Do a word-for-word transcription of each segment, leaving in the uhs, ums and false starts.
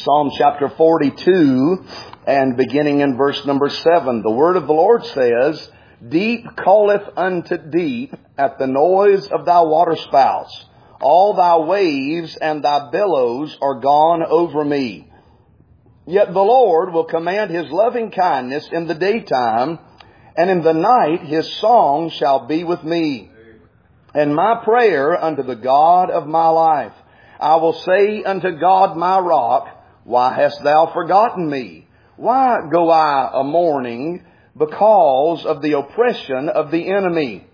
Psalm chapter forty-two and beginning in verse number seven. The word of the Lord says, "Deep calleth unto deep at the noise of thy waterspouts. All thy waves and thy billows are gone over me. Yet the Lord will command His loving kindness in the daytime, and in the night His song shall be with me. And my prayer unto the God of my life. I will say unto God my rock, why hast thou forgotten me? Why go I a mourning because of the oppression of the enemy?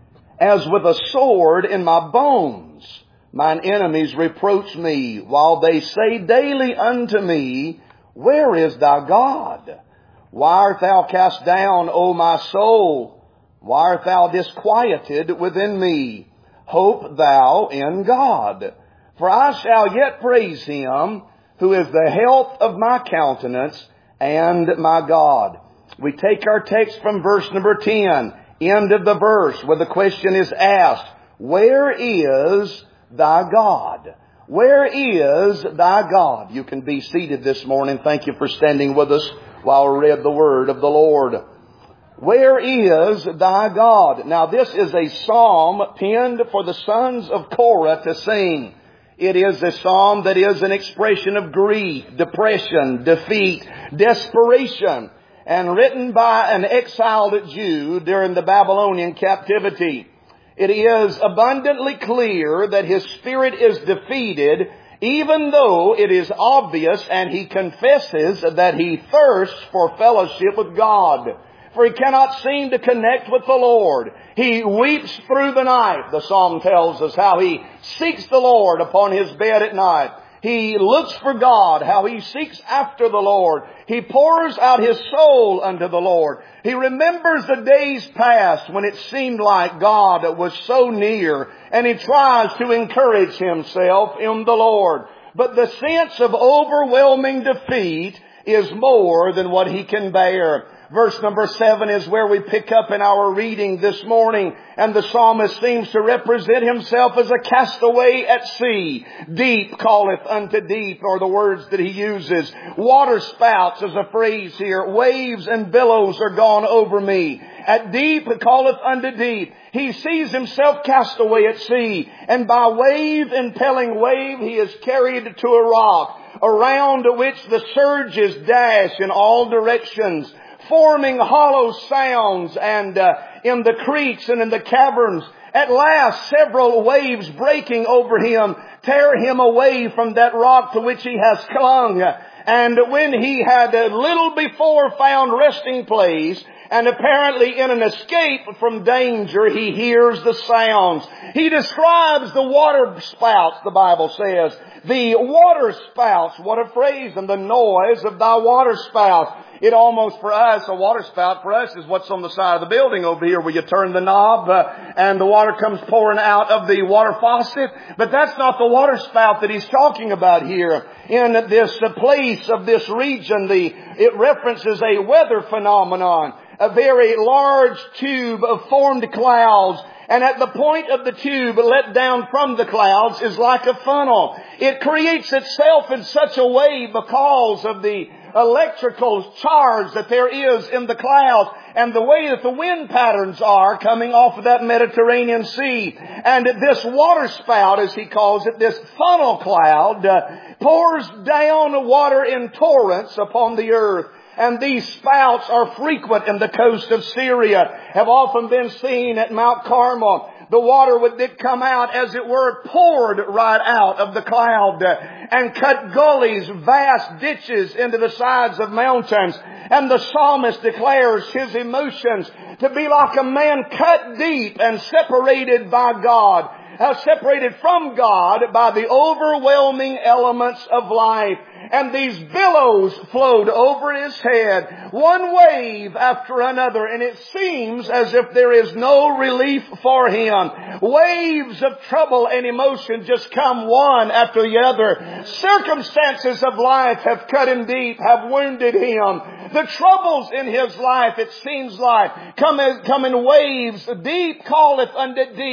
As with a sword in my bones, mine enemies reproach me, while they say daily unto me, where is thy God? Why art thou cast down, O my soul? Why art thou disquieted within me? Hope thou in God. For I shall yet praise Him, who is the health of my countenance and my God." We take our text from verse number ten, end of the verse, where the question is asked, where is thy God? Where is thy God? You can be seated this morning. Thank you for standing with us while we read the word of the Lord. Where is thy God? Now this is a psalm penned for the sons of Korah to sing. It is a psalm that is an expression of grief, depression, defeat, desperation, and written by an exiled Jew during the Babylonian captivity. It is abundantly clear that his spirit is defeated, even though it is obvious and he confesses that he thirsts for fellowship with God. For he cannot seem to connect with the Lord. He weeps through the night. The psalm tells us how he seeks the Lord upon his bed at night. He looks for God, how he seeks after the Lord. He pours out his soul unto the Lord. He remembers the days past when it seemed like God was so near, and he tries to encourage himself in the Lord. But the sense of overwhelming defeat is more than what he can bear. Verse number seven is where we pick up in our reading this morning. And the psalmist seems to represent himself as a castaway at sea. Deep calleth unto deep are the words that he uses. Water spouts is a phrase here. Waves and billows are gone over me. At deep calleth unto deep. He sees himself cast away at sea. And by wave impelling wave he is carried to a rock, around which the surges dash in all directions, forming hollow sounds, and uh, in the creeks and in the caverns. At last, several waves breaking over him tear him away from that rock to which he has clung. And when he had a little before found resting place, and apparently in an escape from danger, he hears the sounds. He describes the water spouts, the Bible says. The water spouts, what a phrase, and the noise of thy water spouts. It almost for us, a water spout for us is what's on the side of the building over here where you turn the knob uh, and the water comes pouring out of the water faucet. But that's not the water spout that he's talking about here. In this uh, place of this region, the it references a weather phenomenon. A very large tube of formed clouds. And at the point of the tube let down from the clouds is like a funnel. It creates itself in such a way because of the electrical charge that there is in the clouds and the way that the wind patterns are coming off of that Mediterranean Sea. And this water spout, as he calls it, this funnel cloud, uh, pours down water in torrents upon the earth. And these spouts are frequent in the coast of Syria, have often been seen at Mount Carmel. The water would come out, as it were, poured right out of the cloud and cut gullies, vast ditches into the sides of mountains. And the psalmist declares his emotions to be like a man cut deep and separated by God, uh, separated from God by the overwhelming elements of life. And these billows flowed over his head, one wave after another, and it seems as if there is no relief for him. Waves of trouble and emotion just come one after the other. Circumstances of life have cut him deep, have wounded him. The troubles in his life, it seems like, come, as, come in waves. Deep calleth unto deep.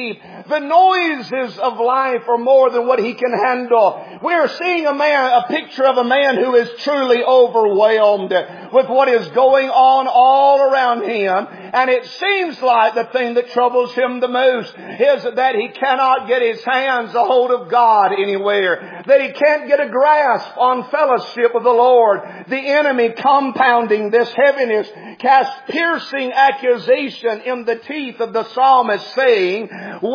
The noises of life are more than what he can handle. We are seeing a man, a picture of a man who is truly overwhelmed with what is going on all around him. And it seems like the thing that troubles him the most is that he cannot get his hands a hold of God anywhere. That he can't get a grasp on fellowship with the Lord. The enemy, compounding this heaviness, casts piercing accusation in the teeth of the psalmist, saying,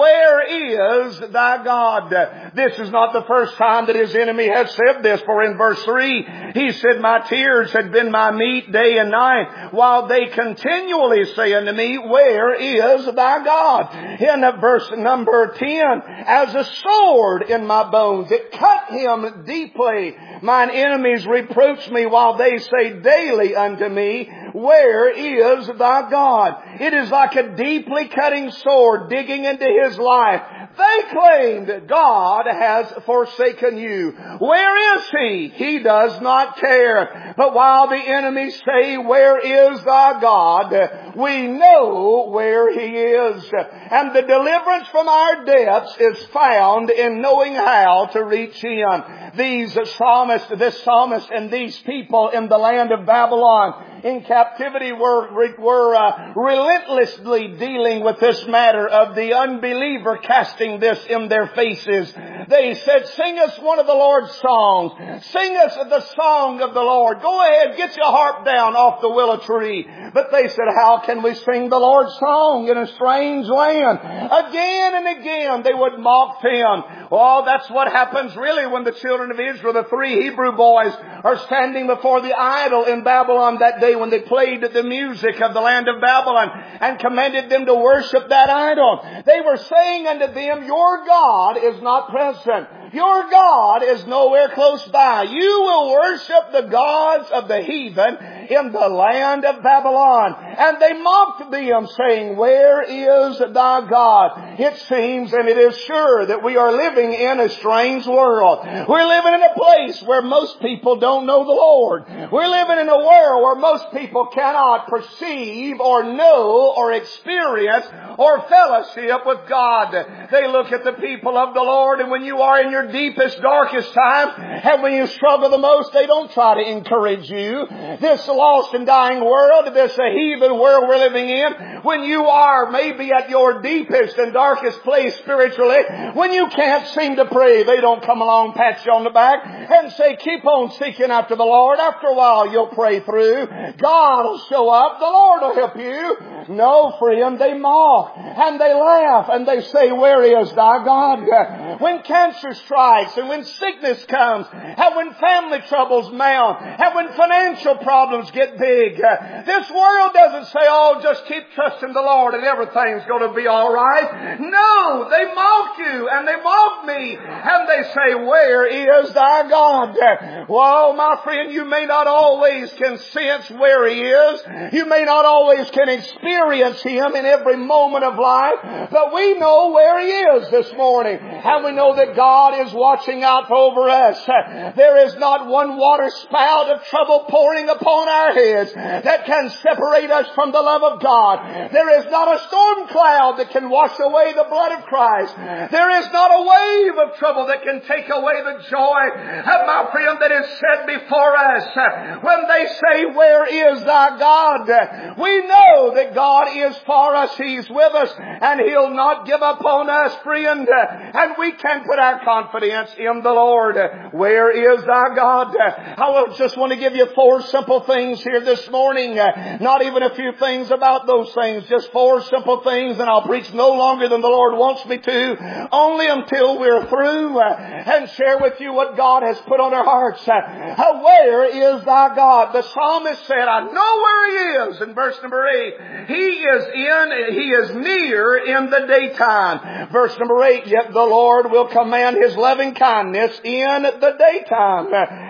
"Where is thy God?" This is not the first time that his enemy has said this, for in verse three, he said, "My tears had been my meat day and night, while they continually say unto me, Where is thy God?" In verse number ten, "As a sword in my bones, it cut him deeply. Mine enemies reproach me, while they say daily unto me, Where is thy God?" It is like a deeply cutting sword digging into his life. They claimed, "God has forsaken you." Where is he? He does not care. But while the enemies say, "Where is thy God?" we know where he is. And the deliverance from our depths is found in knowing how to reach him. These psalmists, this psalmist and these people in the land of Babylon in captivity were, were uh, relentlessly dealing with this matter of the unbeliever casting this in their faces. They said, "Sing us one of the Lord's songs. Sing us the song of the Lord. Go ahead, get your harp down off the willow tree." But they said, "How can we sing the Lord's song in a strange land?" Again and again they would mock him. Oh, that's what happens really when the children of Israel, the three Hebrew boys, are standing before the idol in Babylon that day when they played the music of the land of Babylon and commanded them to worship that idol. They were saying unto them, "Your God is not present. Your God is nowhere close by. You will worship the gods of the heathen in the land of Babylon." And they mocked them, saying, "Where is thy God?" It seems, and it is sure, that we are living in a strange world. We're living in a place where most people don't know the Lord. We're living in a world where most people cannot perceive or know or experience or fellowship with God. They look at the people of the Lord, and when you are in your deepest, darkest time, and when you struggle the most, they don't try to encourage you. This lost and dying world, this heathen world we're living in, when you are maybe at your deepest and darkest place spiritually, when you can't seem to pray, they don't come along, pat you on the back, and say, "Keep on seeking after the Lord. After a while, you'll pray through. God will show up. The Lord will help you." No, friend, they mock, and they laugh, and they say, "Where is thy God?" When cancer strikes, and when sickness comes, and when family troubles mount, and when financial problems get big, this world doesn't say, "Oh, just keep trusting the Lord and everything's going to be all right." No, they mock you, and they mock me, and they say, "Where is thy God?" Well, my friend, you may not always can sense where he is. You may not always can experience him in every moment of life, but we know where he is this morning, and we know that God is watching out over us. There is not one water spout of trouble pouring upon our heads that can separate us from the love of God. There is not a storm cloud that can wash away the blood of Christ. There is not a wave of trouble that can take away the joy of my friend that is set before us. When they say, "Where is thy God?" we know that God is for us. He's with us, and He'll not give up on us, friend. And we can put our confidence in the Lord. Where is thy God? I will just want to give you four simple things here this morning. Not even a few things about those things. Just four simple things, and I'll preach no longer than the Lord wants me to. Only until we're through and share with you what God has put on our hearts. Where is thy God? The psalmist said, "I know where He is." In verse number eight, He is in, He is near in the daytime. Verse number eight, "Yet the Lord will command His loving kindness in the daytime."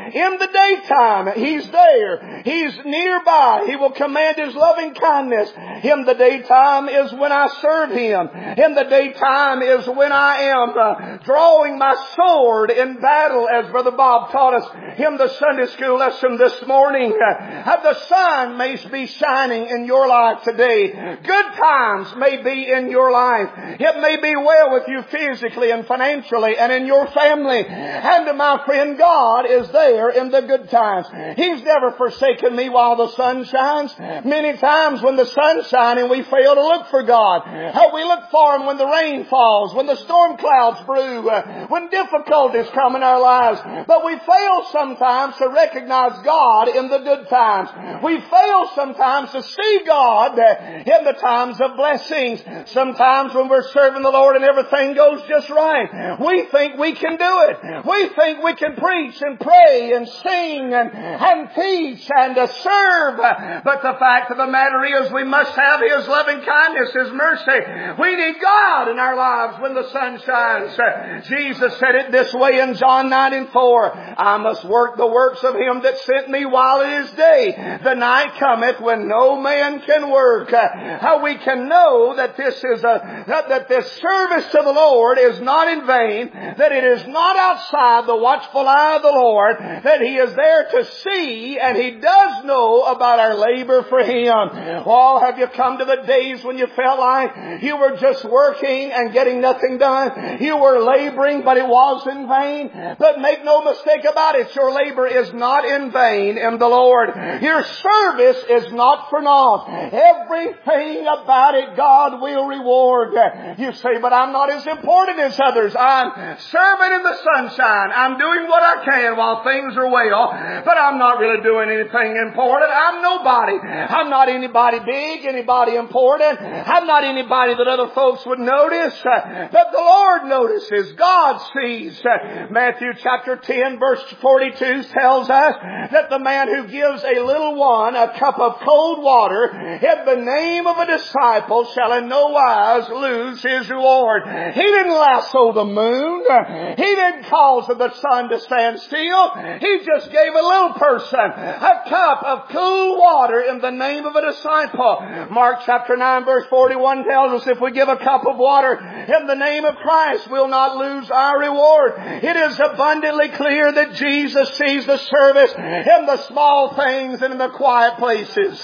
In the daytime, He's there. He's nearby. He will command His loving kindness. In the daytime is when I serve Him. In the daytime is when I am uh, drawing my sword in battle, as Brother Bob taught us in the Sunday school lesson this morning. Uh, the sun may be shining in your life today. Good times may be in your life. It may be well with you physically and financially and in your family. And my friend, God is there in the good times. He's never forsaken me while the sun shines. Many times when the sun's shining, we fail to look for God. How we look for Him when the rain falls, when the storm clouds brew, when difficulties come in our lives. But we fail sometimes to recognize God in the good times. We fail sometimes to see God in the times of blessings. Sometimes when we're serving the Lord and everything goes just right, we think we can do it. We think we can preach and pray and sing and, and teach and uh, serve. But the fact of the matter is we must have His loving kindness, His mercy. We need God in our lives when the sun shines. Jesus said it this way in John nine and four. I must work the works of Him that sent me while it is day. The night cometh when no man can work. How we can know that this is a, that, that this service to the Lord is not in vain, that it is not outside the watchful eye of the Lord, that He is there to see and He does know about our labor for Him. Oh, have you come to the days when you felt like you were just working and getting nothing done? You were laboring, but it was in vain. But make no mistake about it, your labor is not in vain in the Lord. Your service is not for naught. Everything about it God will reward. You say, but I'm not as important as others. I'm serving in the sunshine. I'm doing what I can while things are well, but I'm not really doing anything important. I'm nobody. I'm not anybody big, anybody important. I'm not anybody that other folks would notice. But the Lord notices. God sees. Matthew chapter ten verse forty-two tells us that the man who gives a little one a cup of cold water in the name of a disciple shall in no wise lose his reward. He didn't lasso the moon. He didn't cause the sun to stand still. He just gave a little person a cup of cool water in the name of a disciple. Mark chapter nine verse forty-one tells us if we give a cup of water in the name of Christ, we'll not lose our reward. It is abundantly clear that Jesus sees the service in the small things and in the quiet places.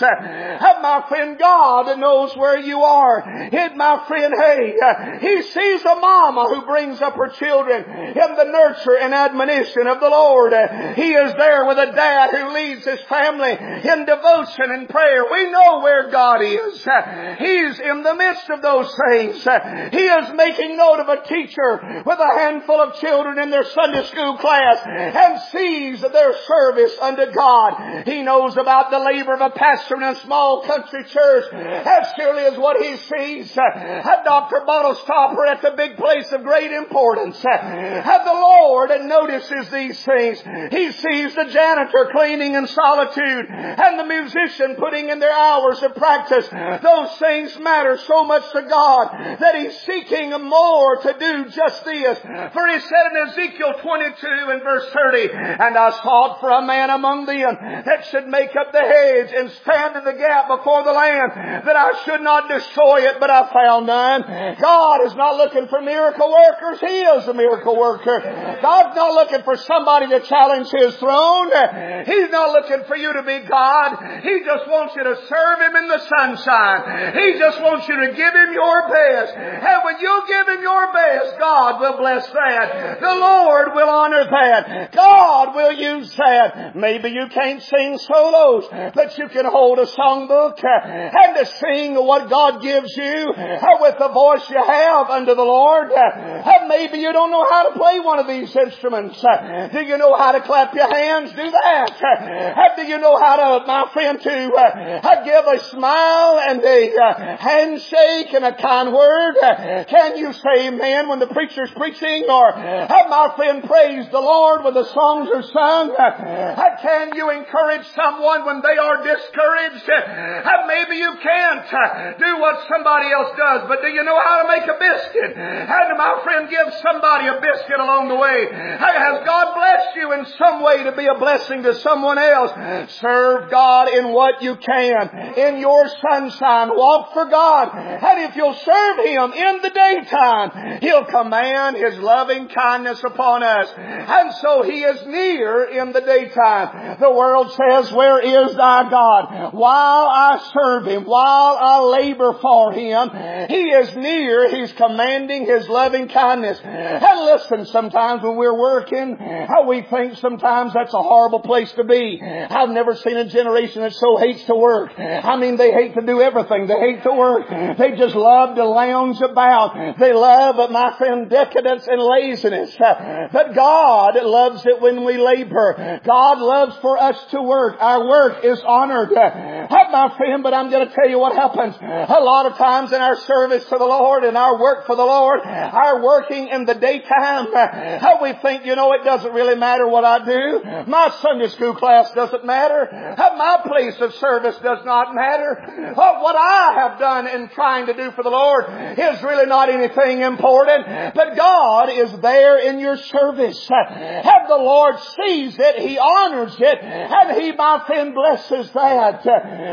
My friend, God knows where you are. And my friend, hey, He sees a mama who brings up her children in the nurture and admonition of the Lord. He is there with a dad who leads his family in devotion and prayer. We know where God is. He's in the midst of those things. He is making note of a teacher with a handful of children in their Sunday school class and sees their service unto God. He knows about the labor of a pastor in a small country church as surely as what he sees a Doctor Bottle Stopper at the big place of great importance. And the Lord notices these things. He sees the janitor cleaning in solitude and the musician putting in their hours of practice. Those things matter so much to God that He's seeking more to do just this. For He said in Ezekiel twenty-two and verse thirty, and I sought for a man among them that should make up the hedge and stand in the gap before the land, that I should not destroy it, but I found none. God is not looking for miracle workers. He is a miracle worker. God's not looking for somebody to challenge His throne. He's not looking for you to be God. He just wants you to serve Him in the sunshine. He just wants you to give Him your best. And when you give Him your best, God will bless that. The Lord will honor that. God will use that. Maybe you can't sing solos, but you can hold a songbook and to sing what God gives you with the voice you have unto the Lord. And maybe you don't know how to play one of these instruments. Do you know how to clap your hands? Do that. Do you know how to, my friend, to give a smile and a handshake and a kind word? Can can you say amen when the preacher's preaching? Or have my friend praise the Lord when the songs are sung? Can you encourage someone when they are discouraged? Maybe you can't do what somebody else does, but do you know how to make a biscuit? And my friend, give somebody a biscuit along the way. Has God blessed you in some way to be a blessing to someone else? Serve God in what you can. In your sunshine, walk for God. And if you'll serve Him in the daytime, He'll command His loving kindness upon us. And so He is near in the daytime. The world says, where is thy God? While I serve Him, while I labor for Him, He is near. He's commanding His loving kindness. And listen, sometimes when we're working, how we think sometimes that's a horrible place to be. I've never seen a generation that so hates to work. I mean, they hate to do everything. They hate to work. They just love to lounge about. They love, my friend, decadence and laziness. But God loves it when we labor. God loves for us to work. Our work is honored. My friend, but I'm going to tell you what happens. A lot of times in our service to the Lord and our work for the Lord, our working in the daytime, how we think, you know, it doesn't really matter what I do. My Sunday school class doesn't matter. My place of service does not matter. What I have done in trying to do for the Lord is really not anything important. But God is there in your service. And the Lord sees it. He honors it. And He, my friend, blesses that.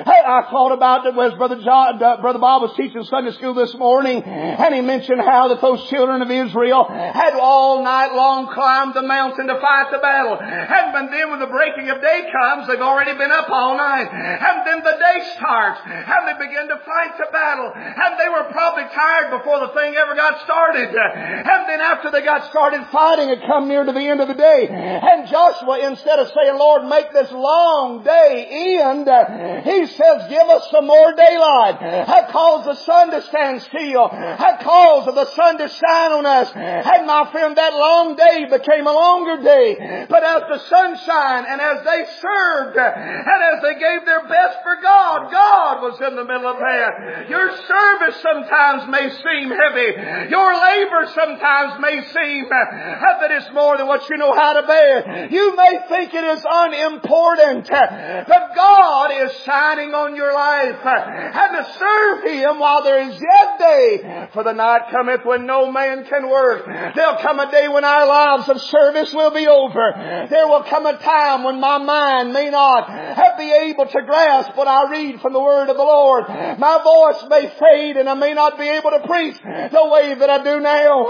I thought about it as Brother John, uh, Brother Bob was teaching Sunday school this morning, and he mentioned how that those children of Israel had all night long climbed the mountain to fight the battle. And then when the breaking of day comes, they've already been up all night. And then the day starts, and they begin to fight the battle. And they were probably tired before the thing ever got started. And then after they got started fighting, it come near to the end of the day. And Joshua, instead of saying, Lord, make this long day end, he says, give us some more daylight. That calls the sun to stand still. That calls the sun to shine on us. And my friend, that long day became a longer day. But as the sun shined and as they served and as they gave their best for God, God was in the middle of that. Your service sometimes may seem heavy. Your labor sometimes may seem that it's more than what you know how to bear. You may think it is unimportant. But God is shining on your life, and to serve Him while there is yet day. For the night cometh when no man can work. There'll come a day when our lives of service will be over. There will come a time when my mind may not be able to grasp what I read from the Word of the Lord. My voice may fade and I may not be able to preach the way that I do now.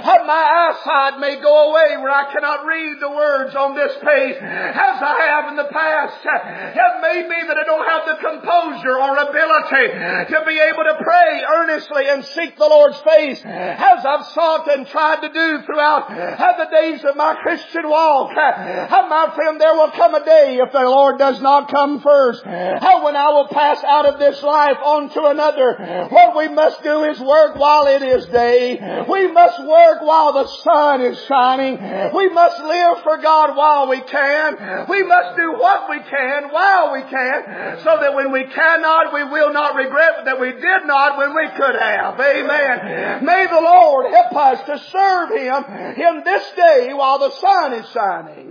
My eyesight may go away where I cannot read the words on this page as I have in the past. It may be that I don't have the composure or ability to be able to pray earnestly and seek the Lord's face as I've sought and tried to do throughout the days of my Christian walk. My friend, there will come a day, if the Lord does not come first, when I will pass out of this life on to another. What we must do is work while it is day. We must work while the sun is shining. We must live for God while we can. We must do what we can while we can, so that when we cannot, we will not regret that we did not when we could have. Amen. May the Lord help us to serve Him in this day while the sun is shining.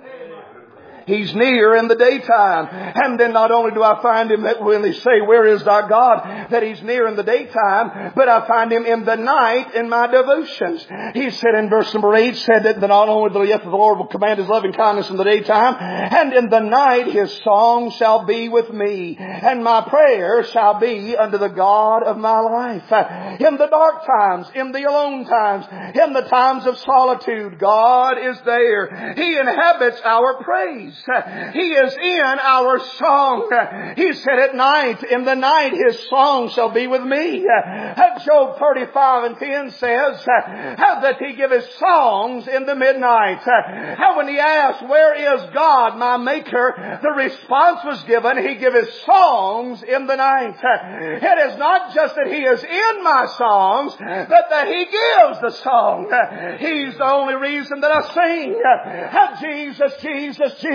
He's near in the daytime. And then not only do I find Him that when they say, where is thy God? That He's near in the daytime, but I find Him in the night in my devotions. He said in verse number eight, said that not only the yet the Lord will command His loving kindness in the daytime, and in the night His song shall be with me, and my prayer shall be unto the God of my life. In the dark times, in the alone times, in the times of solitude, God is there. He inhabits our praise. He is in our song. He said at night, in the night His song shall be with me. Job thirty-five and ten says that He giveth songs in the midnight. How when he asked, where is God, my Maker? The response was given, He giveth songs in the night. It is not just that He is in my songs, but that He gives the song. He's the only reason that I sing. Jesus, Jesus, Jesus.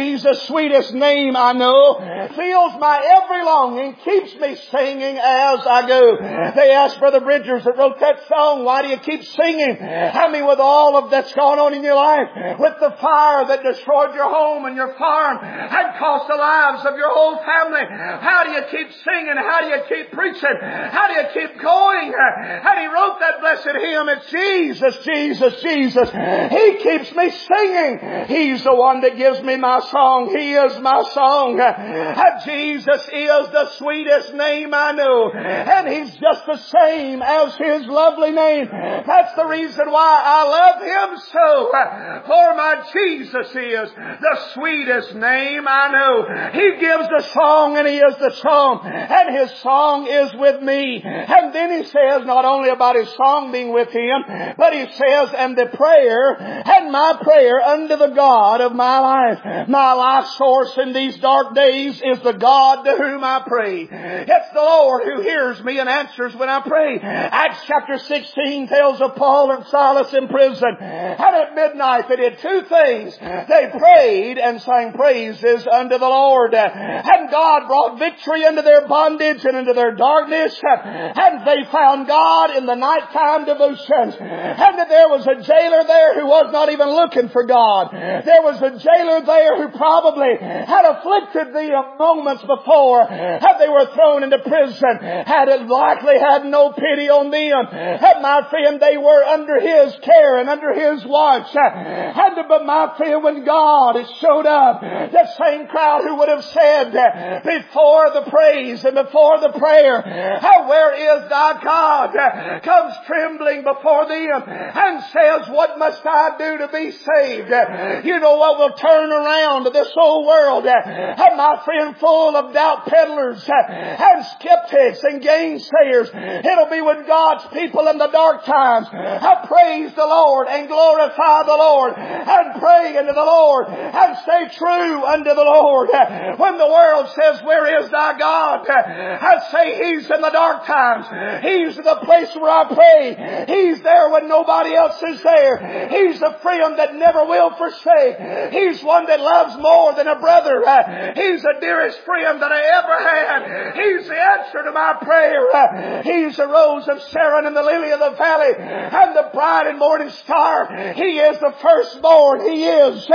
He's the sweetest name I know. Fills my every longing, keeps me singing as I go. They asked Brother Bridgers that wrote that song, why do you keep singing? I mean, with all of that's gone on in your life, with the fire that destroyed your home and your farm and cost the lives of your whole family, how do you keep singing? How do you keep preaching? How do you keep going? And he wrote that blessed hymn, it's Jesus, Jesus, Jesus. He keeps me singing. He's the one that gives me my song. He is my song. And Jesus is the sweetest name I know. And He's just the same as His lovely name. That's the reason why I love Him so. For my Jesus is the sweetest name I know. He gives the song and He is the song. And His song is with me. And then He says not only about His song being with Him, but He says, and the prayer, and my prayer unto the God of my life. My life source in these dark days is the God to whom I pray. It's the Lord who hears me and answers when I pray. Acts chapter sixteen tells of Paul and Silas in prison. And at midnight they did two things. They prayed and sang praises unto the Lord. And God brought victory into their bondage and into their darkness. And they found God in the nighttime devotions. And that there was a jailer there who was not even looking for God. There was a jailer there who probably had afflicted thee moments before, had they were thrown into prison, had it likely had no pity on them. And my friend, they were under His care and under His watch. And but my friend, when God has showed up, the same crowd who would have said before the praise and before the prayer, where is thy God? Comes trembling before them and says, what must I do to be saved? You know what will turn around this whole world? And my friend, full of doubt peddlers and skeptics and gainsayers. It'll be when God's people in the dark times have praised the Lord and glorify the Lord and pray unto the Lord and stay true unto the Lord. When the world says, where is thy God? I say He's in the dark times. He's in the place where I pray. He's there when nobody else is there. He's a friend that never will forsake. He's one that loves more than a brother. He's the dearest friend that I ever had. He's the answer to my prayer. He's the rose of Sharon and the lily of the valley and the bright and morning star. He is the firstborn. He is,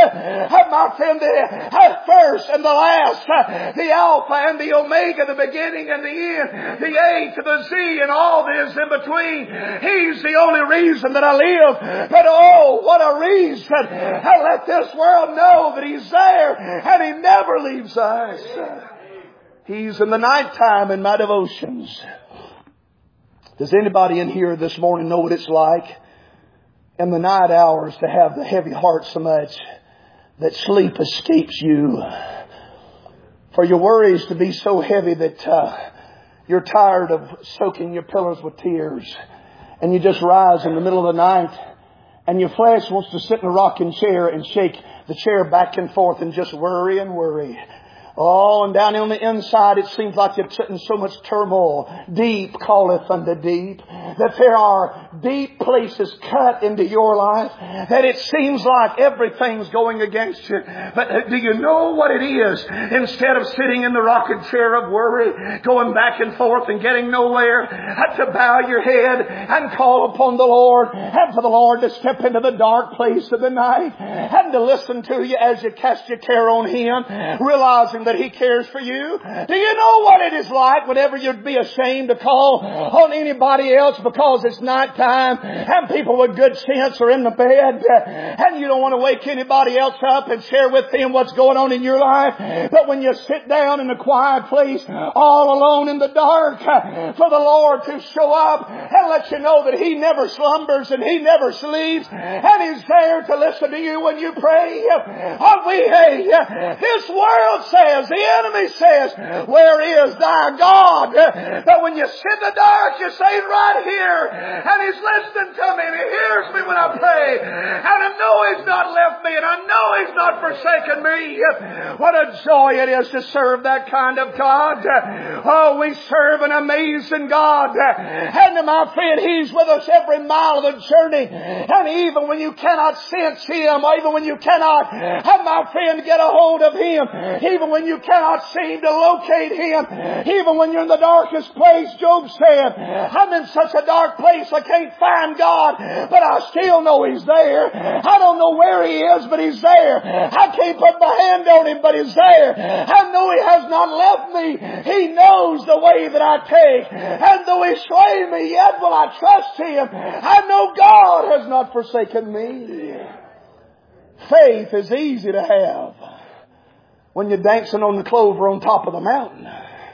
my friend, the first and the last, the Alpha and the Omega, the beginning and the end, the A to the Z and all that is in between. He's the only reason that I live. But oh, what a reason. And let this world know that He's there and He never leaves us. He's in the nighttime in my devotions. Does anybody in here this morning know what it's like in the night hours to have the heavy heart so much that sleep escapes you? For your worries to be so heavy that uh, you're tired of soaking your pillows with tears. And you just rise in the middle of the night and your flesh wants to sit in a rocking chair and shake the chair back and forth and just worry and worry. Oh, and down on the inside it seems like you're sitting in so much turmoil. Deep calleth unto deep. That there are deep places cut into your life. That it seems like everything's going against you. But do you know what it is? Instead of sitting in the rocking chair of worry, going back and forth and getting nowhere, to bow your head and call upon the Lord. And for the Lord to step into the dark place of the night. And to listen to you as you cast your care on Him. Realizing that He cares for you. Do you know what it is like whenever you'd be ashamed to call on anybody else because it's nighttime and people with good sense are in the bed and you don't want to wake anybody else up and share with them what's going on in your life? But when you sit down in a quiet place all alone in the dark for the Lord to show up and let you know that He never slumbers and He never sleeps and He's there to listen to you when you pray. Oh, we, hey, this world says says, the enemy says, where is thy God? But when you sit in the dark, you say, He's right here. And He's listening to me. And He hears me when I pray. And I know He's not left me. And I know He's not forsaken me. What a joy it is to serve that kind of God. Oh, we serve an amazing God. And my friend, He's with us every mile of the journey. And even when you cannot sense Him, or even when you cannot have, my friend, get a hold of Him, even when you cannot seem to locate Him, even when you're in the darkest place, Job said, I'm in such a dark place I can't find God, but I still know He's there. I don't know where He is, but He's there. I can't put my hand on Him, but He's there. I know He has not left me. He knows the way that I take. And though He slay me, yet will I trust Him. I know God has not forsaken me. Faith is easy to have when you're dancing on the clover on top of the mountain.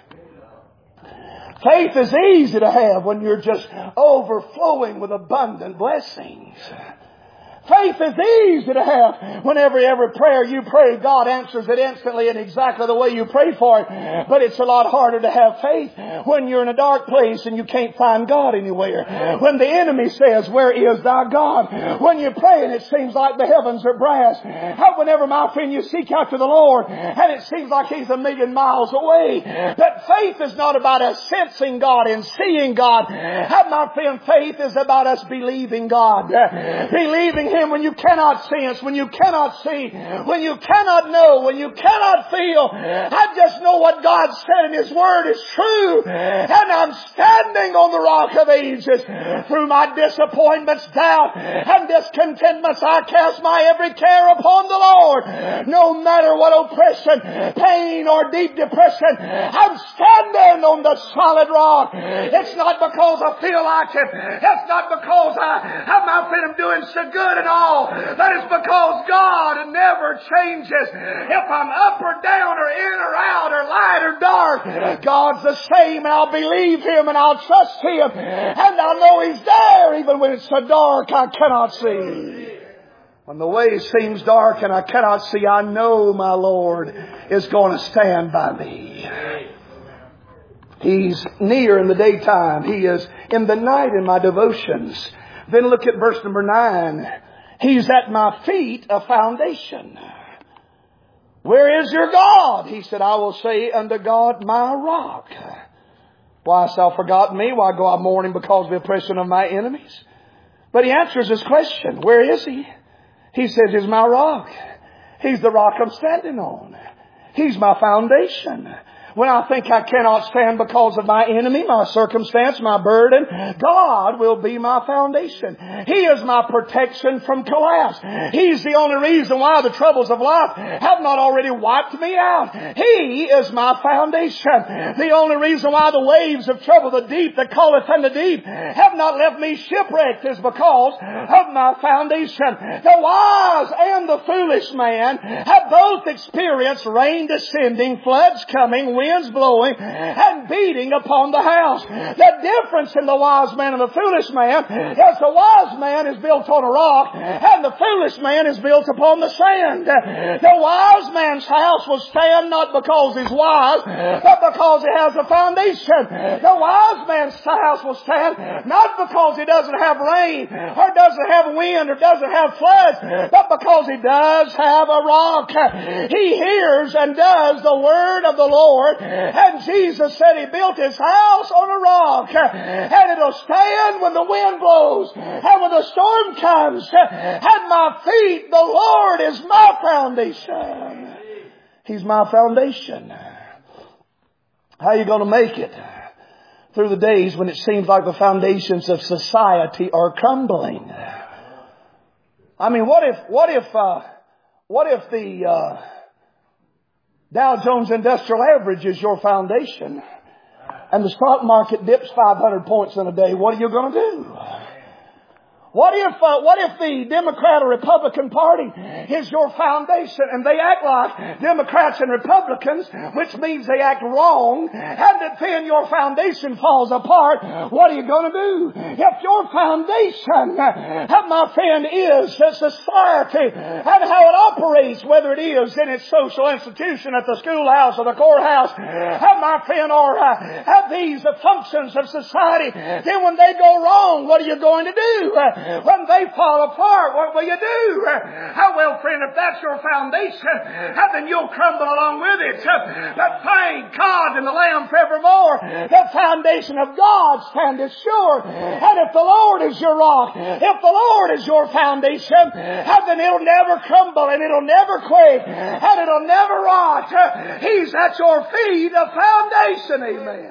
Faith is easy to have when you're just overflowing with abundant blessings. Faith is easy to have whenever every prayer you pray, God answers it instantly and exactly the way you pray for it. But it's a lot harder to have faith when you're in a dark place and you can't find God anywhere. When the enemy says, where is thy God? When you pray and it seems like the heavens are brass. How whenever, my friend, you seek after the Lord and it seems like He's a million miles away. But faith is not about us sensing God and seeing God. How, my friend, faith is about us believing God. Believing Him when you cannot sense, when you cannot see, when you cannot know, when you cannot feel. I just know what God said in His Word is true. And I'm standing on the rock of ages. Through my disappointments, doubt, and discontentments, I cast my every care upon the Lord. No matter what oppression, pain, or deep depression, I'm standing on the solid rock. It's not because I feel like it. It's not because I have my freedom doing so good and all. That is because God never changes. If I'm up or down or in or out or light or dark, God's the same, and I'll believe Him and I'll trust Him, and I'll know He's there even when it's so dark I cannot see. When the way seems dark and I cannot see, I know my Lord is going to stand by me. He's near in the daytime. He is in the night in my devotions. Then look at verse number nine. He's at my feet a foundation. Where is your God? He said, I will say unto God, my rock. Why hast thou forgotten me? Why go I mourning because of the oppression of my enemies? But He answers His question. Where is He? He says, He's my rock. He's the rock I'm standing on. He's my foundation. When I think I cannot stand because of my enemy, my circumstance, my burden, God will be my foundation. He is my protection from collapse. He's the only reason why the troubles of life have not already wiped me out. He is my foundation. The only reason why the waves of trouble, the deep that calleth unto deep, have not left me shipwrecked is because of my foundation. The wise and the foolish man have both experienced rain descending, floods coming, wind winds blowing and beating upon the house. The difference in the wise man and the foolish man is the wise man is built on a rock and the foolish man is built upon the sand. The wise man's house will stand not because he's wise, but because he has a foundation. The wise man's house will stand not because he doesn't have rain or doesn't have wind or doesn't have floods, but because he does have a rock. He hears and does the word of the Lord. And Jesus said He built His house on a rock. And it'll stand when the wind blows and when the storm comes. At my feet, the Lord is my foundation. He's my foundation. How are you going to make it through the days when it seems like the foundations of society are crumbling? I mean, what if, what if, uh, what if the, uh, Dow Jones Industrial Average is your foundation and the stock market dips five hundred points in a day? What are you going to do? What if, uh, what if the Democrat or Republican Party is your foundation and they act like Democrats and Republicans, which means they act wrong, and that then your foundation falls apart? What are you going to do? If your foundation, uh, my friend, is a society and how it operates, whether it is in its social institution at the schoolhouse or the courthouse, uh, my friend, or uh, have these uh, functions of society, then when they go wrong, what are you going to do? Uh, When they fall apart, what will you do? How well, friend, if that's your foundation, then you'll crumble along with it. But thank God and the Lamb forevermore, the foundation of God standeth sure. And if the Lord is your rock, if the Lord is your foundation, then it'll never crumble and it'll never quake and it'll never rot. He's at your feet, a foundation. Amen.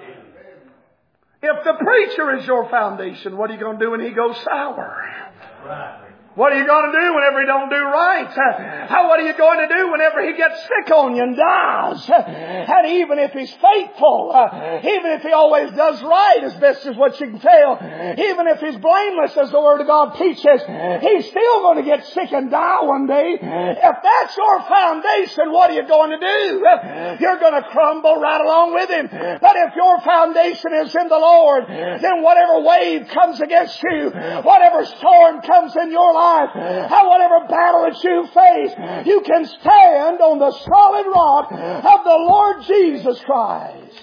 If the preacher is your foundation, what are you going to do when he goes sour? Right. What are you going to do whenever he don't do right? How, what are you going to do whenever he gets sick on you and dies? And even if he's faithful, even if he always does right as best as what you can tell, even if he's blameless as the Word of God teaches, he's still going to get sick and die one day. If that's your foundation, what are you going to do? You're going to crumble right along with him. But if your foundation is in the Lord, then whatever wave comes against you, whatever storm comes in your life, how whatever battle that you face, you can stand on the solid rock of the Lord Jesus Christ.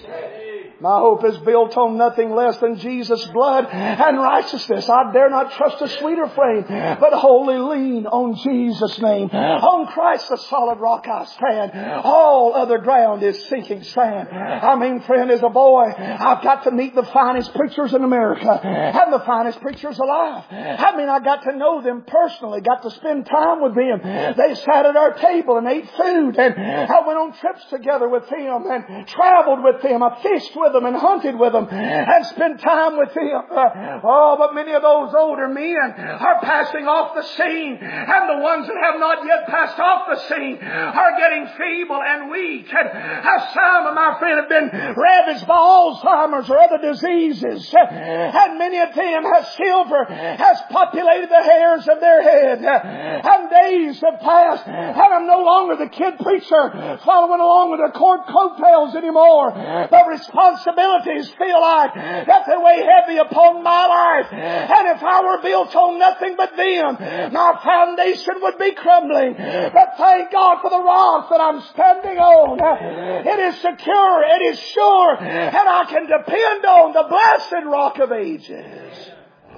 My hope is built on nothing less than Jesus' blood and righteousness. I dare not trust a sweeter frame, but wholly lean on Jesus' name. On Christ the solid rock I stand. All other ground is sinking sand. I mean, friend, as a boy, I've got to meet the finest preachers in America and the finest preachers alive. I mean, I got to know them personally, got to spend time with them. They sat at our table and ate food, and I went on trips together with them and traveled with them. I fished with them and hunted with them and spent time with them. Uh, oh, but many of those older men are passing off the scene, and the ones that have not yet passed off the scene are getting feeble and weak. And uh, some of my friends have been ravaged by Alzheimer's or other diseases, and many of them have silver has populated the hairs of their head, and days have passed, and I'm no longer the kid preacher following along with the court coattails anymore. The responsibilities feel like that they weigh heavy upon my life, and if I were built on nothing but them, my foundation would be crumbling. But thank God for the rock that I'm standing on. It is secure, it is sure, and I can depend on the blessed Rock of Ages.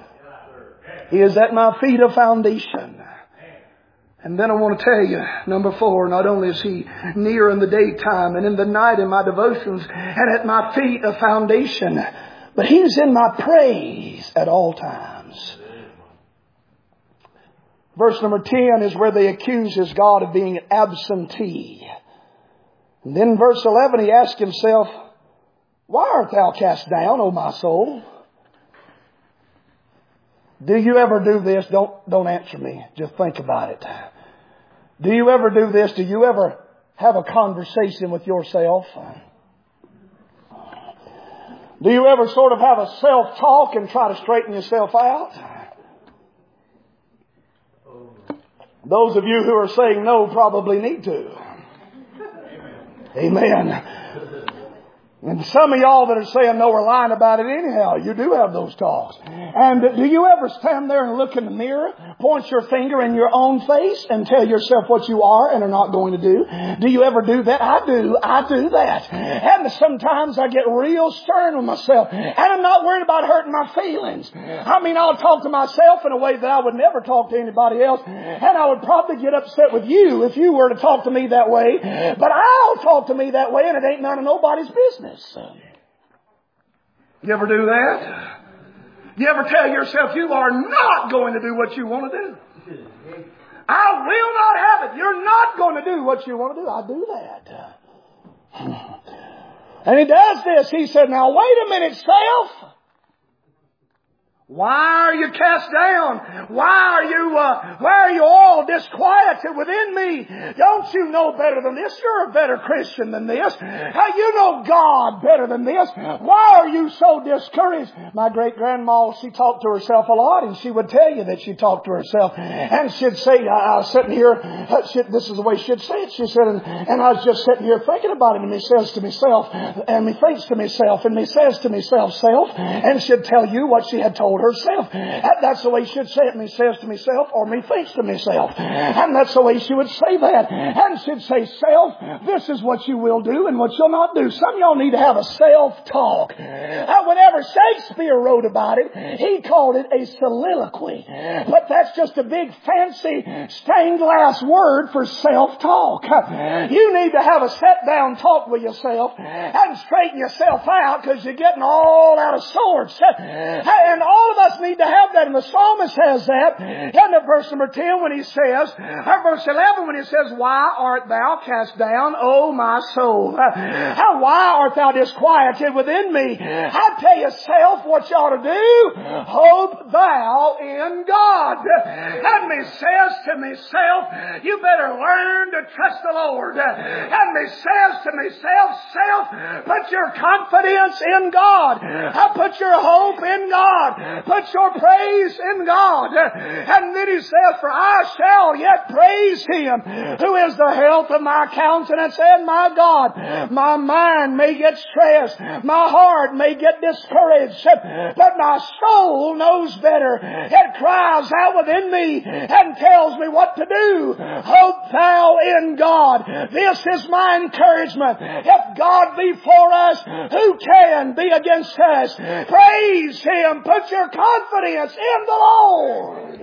He is at my feet a foundation. And then I want to tell you, number four, not only is He near in the daytime and in the night in my devotions and at my feet a foundation, but He's in my praise at all times. Verse number ten is where they accuse His God of being absentee. And then in verse eleven he asks himself, "Why art thou cast down, O my soul?" Do you ever do this? Don't, don't answer me. Just think about it. Do you ever do this? Do you ever have a conversation with yourself? Do you ever sort of have a self-talk and try to straighten yourself out? Those of you who are saying no probably need to. Amen. And some of y'all that are saying no are lying about it anyhow. You do have those talks. And do you ever stand there and look in the mirror, point your finger in your own face and tell yourself what you are and are not going to do? Do you ever do that? I do. I do that. And sometimes I get real stern with myself. And I'm not worried about hurting my feelings. I mean, I'll talk to myself in a way that I would never talk to anybody else. And I would probably get upset with you if you were to talk to me that way. But I'll talk to me that way and it ain't none of nobody's business. You ever do that? You ever tell yourself you are not going to do what you want to do? I will not have it. You're not going to do what you want to do. I do that. And he does this. He said, "Now wait a minute, self. Why are you cast down? Why are you, uh, why are you all disquieted within me? Don't you know better than this? You're a better Christian than this. How you know God better than this? Why are you so discouraged? My great grandma, she talked to herself a lot, and she would tell you that she talked to herself. And she'd say, I, I was sitting here, uh, she, this is the way she'd say it. She said, and, and I was just sitting here thinking about it, and me says to myself, and me thinks to myself, and me says to myself, self, and she'd tell you what she had told herself. That's the way she'd say it. Me says to myself, or me thinks to myself. And that's the way she would say that. And she'd say, self, this is what you will do and what you'll not do. Some of y'all need to have a self-talk. Uh, whenever Shakespeare wrote about it, he called it a soliloquy. But that's just a big fancy stained glass word for self-talk. You need to have a sit-down talk with yourself and straighten yourself out, because you're getting all out of sorts. And all of us need to have that. And the psalmist has that. And in verse number ten when he says, or verse eleven when he says, why art thou cast down, O my soul? How, why art thou disquieted within me? I tell you, self, what you ought to do, hope thou in God. And me says to myself, you better learn to trust the Lord. And me says to myself, self, put your confidence in God. Put your hope in God. Put your praise in God. And then he says, for I shall yet praise Him who is the health of my countenance and my God. My mind may get stressed. My heart may get discouraged. But my soul knows better. It cries out within me and tells me what to do. Hope thou in God. This is my encouragement. If God be for us, who can be against us? Praise Him. Put your confidence in the Lord.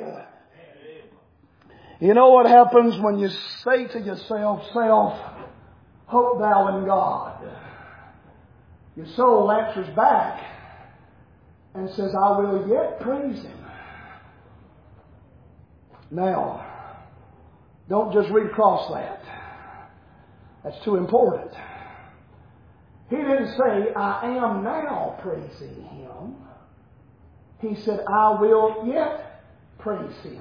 You know what happens when you say to yourself, self, hope thou in God? Your soul answers back and says, I will yet praise Him. Now, don't just read across that. That's too important. He didn't say, I am now praising Him. He said, I will yet praise Him.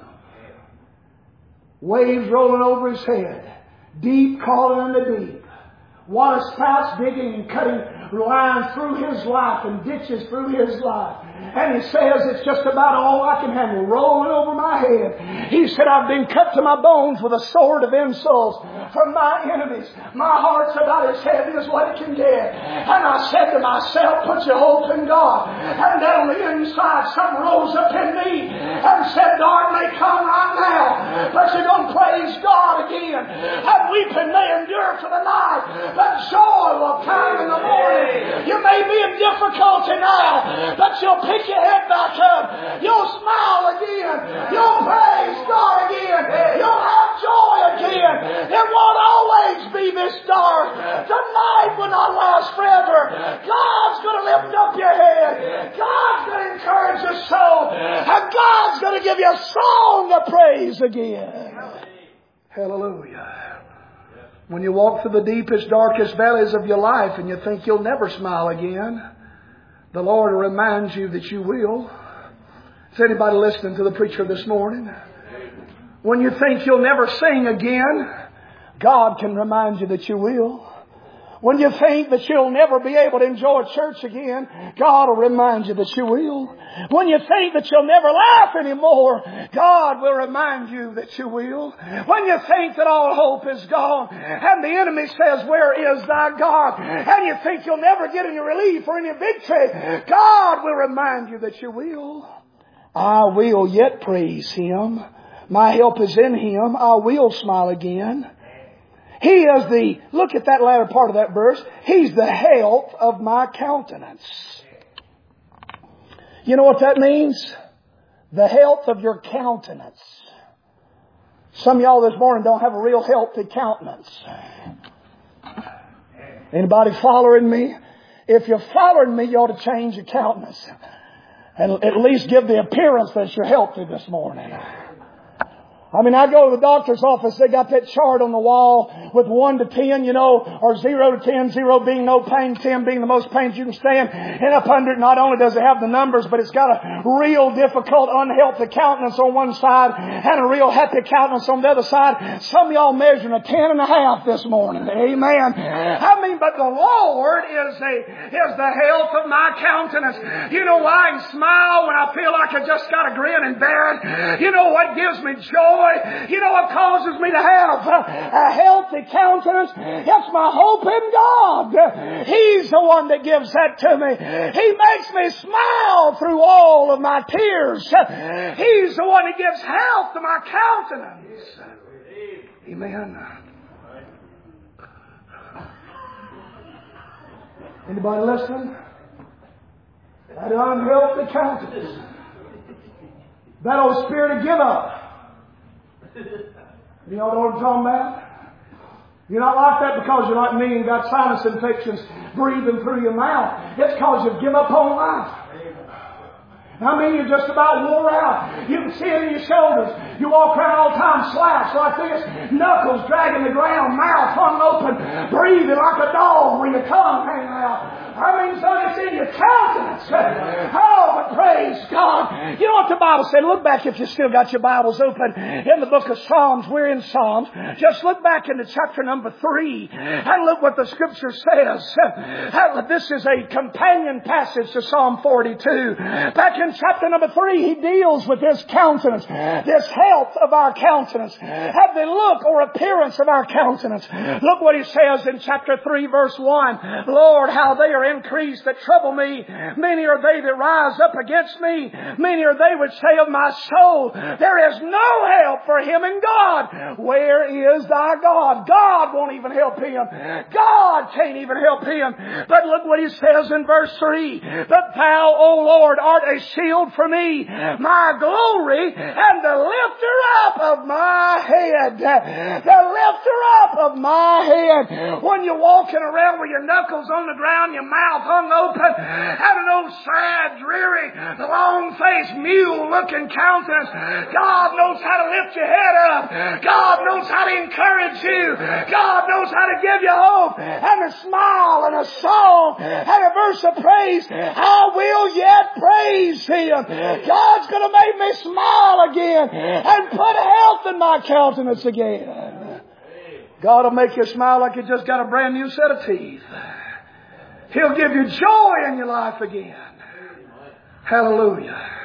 Waves rolling over his head. Deep calling unto deep. Water spouts digging and cutting lines through his life and ditches through his life. And he says, it's just about all I can handle, rolling over my head. He said, I've been cut to my bones with a sword of insults from my enemies. My heart's about as heavy as what it can get. And I said to myself, put your hope in God. And then on the inside, something rose up in me and said, darn may come right now, but you're going to praise God again. And weeping may endure for the night, but joy will come in the morning. You may be in difficulty now, but you'll pick your head back up. You'll smile again. You'll praise God again. You'll have joy again. It won't always be this dark. Tonight will not last forever. God's going to lift up your head. God's going to encourage your soul. And God's going to give you a song of praise again. Hallelujah. When you walk through the deepest, darkest valleys of your life and you think you'll never smile again, the Lord reminds you that you will. Is anybody listening to the preacher this morning? When you think you'll never sing again, God can remind you that you will. When you think that you'll never be able to enjoy church again, God will remind you that you will. When you think that you'll never laugh anymore, God will remind you that you will. When you think that all hope is gone and the enemy says, where is thy God? And you think you'll never get any relief or any victory, God will remind you that you will. I will yet praise Him. My help is in Him. I will smile again. He is the, look at that latter part of that verse, He's the health of my countenance. You know what that means? The health of your countenance. Some of y'all this morning don't have a real healthy countenance. Anybody following me? If you're following me, you ought to change your countenance. And at least give the appearance that you're healthy this morning. I mean, I go to the doctor's office, they got that chart on the wall with one to ten, you know, or zero to ten, zero being no pain, ten being the most pain you can stand. And up under it, not only does it have the numbers, but it's got a real difficult, unhealthy countenance on one side and a real happy countenance on the other side. Some of y'all measuring a ten and a half this morning. Amen. I mean, but the Lord is the, is the health of my countenance. You know why I can smile when I feel like I just got a grin and bear it? You know what gives me joy? You know what causes me to have a, a healthy countenance? It's my hope in God. He's the one that gives that to me. He makes me smile through all of my tears. He's the one that gives health to my countenance. Amen. Anybody listening? That unhealthy countenance. That old spirit of give up. You know what I'm talking about? You're not like that because you're like me and got sinus infections breathing through your mouth. It's because you've given up on life. I mean, you're just about wore out. You can see it in your shoulders. You walk around all the time slouched like this, knuckles dragging the ground, mouth hung open, breathing like a dog with your tongue hanging out. I mean, son, it's in your countenance. Oh, but praise God. You know what the Bible said? Look back if you still got your Bibles open in the book of Psalms. We're in Psalms. Just look back into chapter number three and look what the Scripture says. This is a companion passage to Psalm forty-two. Back in chapter number three, he deals with this countenance, this health of our countenance, have the look or appearance of our countenance. Look what he says in chapter three, verse one. Lord, how they are increased that trouble me. Many are they that rise up against me. Many are they which say of my soul, there is no help for him in God. Where is thy God? God won't even help him. God can't even help him. But look what he says in verse three. But thou, O Lord, art a shield for me, my glory, and the lifter up of my head. The lifter up of my head. When you're walking around with your knuckles on the ground, your mouth hung open, had an old sad, dreary, long-faced, mule-looking countenance, God knows how to lift your head up. God knows how to encourage you. God knows how to give you hope and a smile and a song and a verse of praise. I will yet praise Him. God's going to make me smile again and put health in my countenance again. God will make you smile like you just got a brand new set of teeth. He'll give you joy in your life again. Hallelujah.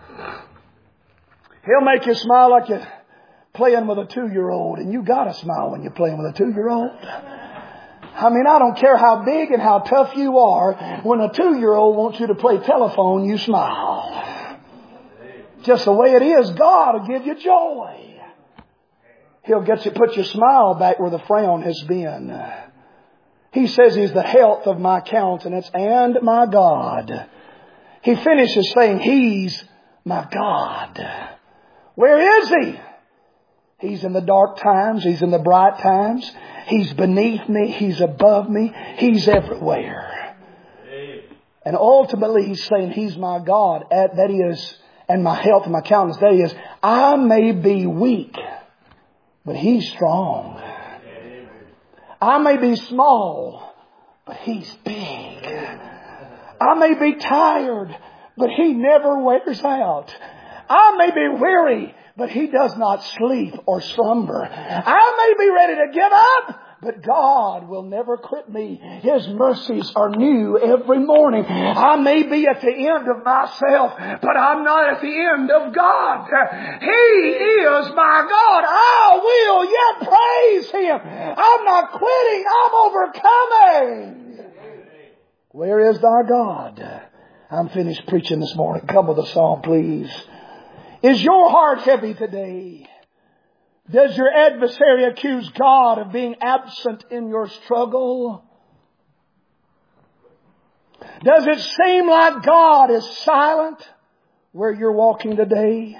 He'll make you smile like you're playing with a two-year-old. And you got to smile when you're playing with a two-year-old. I mean, I don't care how big and how tough you are. When a two-year-old wants you to play telephone, you smile. Just the way it is, God will give you joy. He'll get you, put your smile back where the frown has been. He says He's the health of my countenance and my God. He finishes saying He's my God. Where is He? He's in the dark times. He's in the bright times. He's beneath me. He's above me. He's everywhere. And ultimately He's saying He's my God. That is, and my health and my countenance. That is, I may be weak, but He's strong. I may be small, but He's big. I may be tired, but He never wears out. I may be weary, but He does not sleep or slumber. I may be ready to give up, but God will never quit me. His mercies are new every morning. I may be at the end of myself, but I'm not at the end of God. He is my God. I will yet praise Him. I'm not quitting. I'm overcoming. Where is thy God? I'm finished preaching this morning. Come with a song, please. Is your heart heavy today? Does your adversary accuse God of being absent in your struggle? Does it seem like God is silent where you're walking today?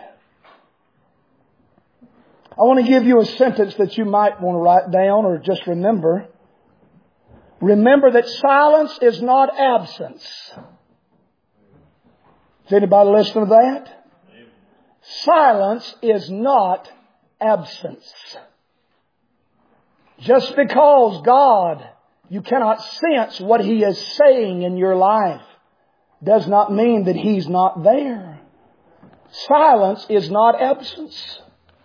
I want to give you a sentence that you might want to write down or just remember. Remember that silence is not absence. Is anybody listening to that? Silence is not absence. Just because God, you cannot sense what He is saying in your life, does not mean that He's not there. Silence is not absence.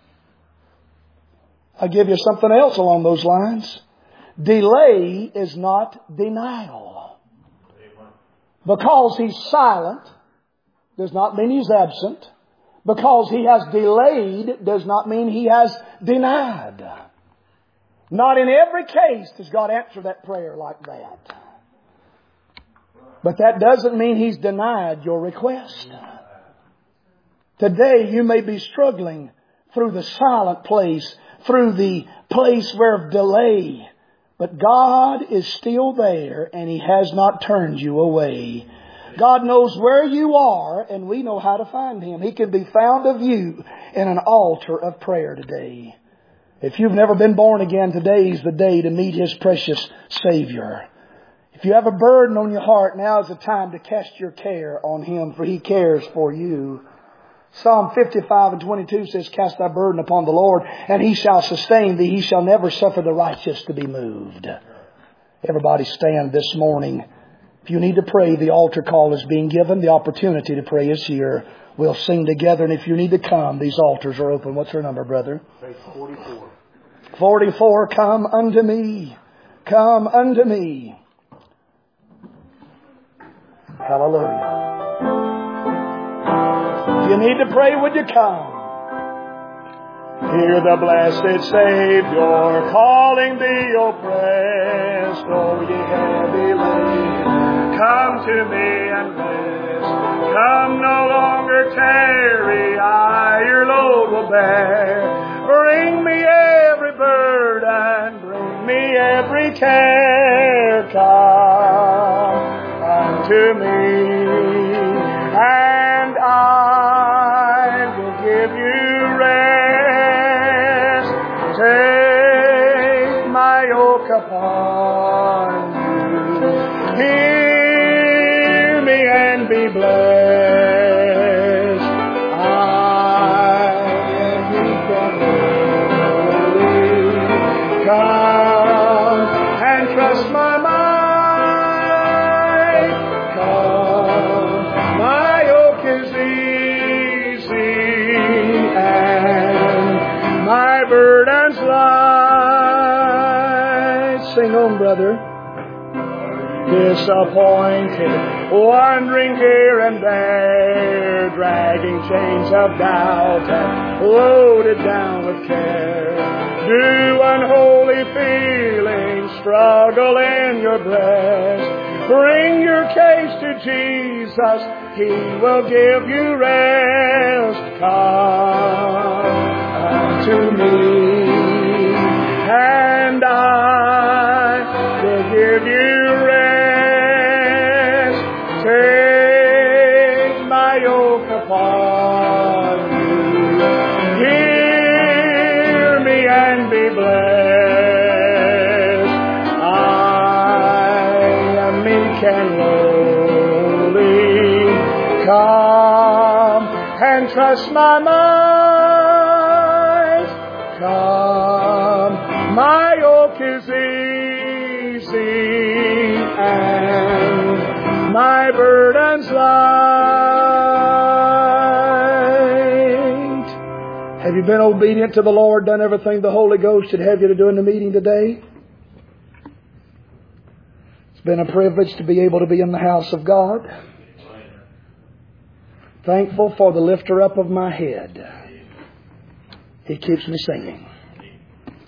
I'll give you something else along those lines. Delay is not denial. Because He's silent does not mean He's absent. Because He has delayed does not mean He has denied. Not in every case does God answer that prayer like that. But that doesn't mean He's denied your request. Today you may be struggling through the silent place, through the place where of delay. But God is still there and He has not turned you away. God knows where you are and we know how to find Him. He can be found of you in an altar of prayer today. If you've never been born again, today is the day to meet His precious Savior. If you have a burden on your heart, now is the time to cast your care on Him, for He cares for you. Psalm fifty-five and twenty-two says, cast thy burden upon the Lord, and He shall sustain thee. He shall never suffer the righteous to be moved. Everybody stand this morning. If you need to pray, the altar call is being given. The opportunity to pray is here. We'll sing together, and if you need to come, these altars are open. What's her number, brother? forty-four. forty-four, come unto me. Come unto me. Hallelujah. If you need to pray, would you come? Hear the blessed Savior calling thee, oppressed, O ye heavy laden. Come to me and rest. Come, no longer tarry, I your load will bear. Bring me every burden, bring me every care. Come unto me, and I will give you rest. Take my yoke upon you. Hear me and be blessed. I am meek and lowly. Come and trust my might. Come, my yoke is easy and my burden's light. Sing on, brother. Disappointed, wandering here and there, dragging chains of doubt and loaded down with care. Do unholy feelings struggle in your breast? Bring your case to Jesus, He will give you rest. Come unto me, and I will give you rest. Take my yoke upon you. Hear me and be blessed. I am meek and lowly. Come and trust my might. Come, my yoke is easy and my burden's light. Have you been obedient to the Lord, done everything the Holy Ghost should have you to do in the meeting today? It's been a privilege to be able to be in the house of God. Thankful for the lifter up of my head. He keeps me singing.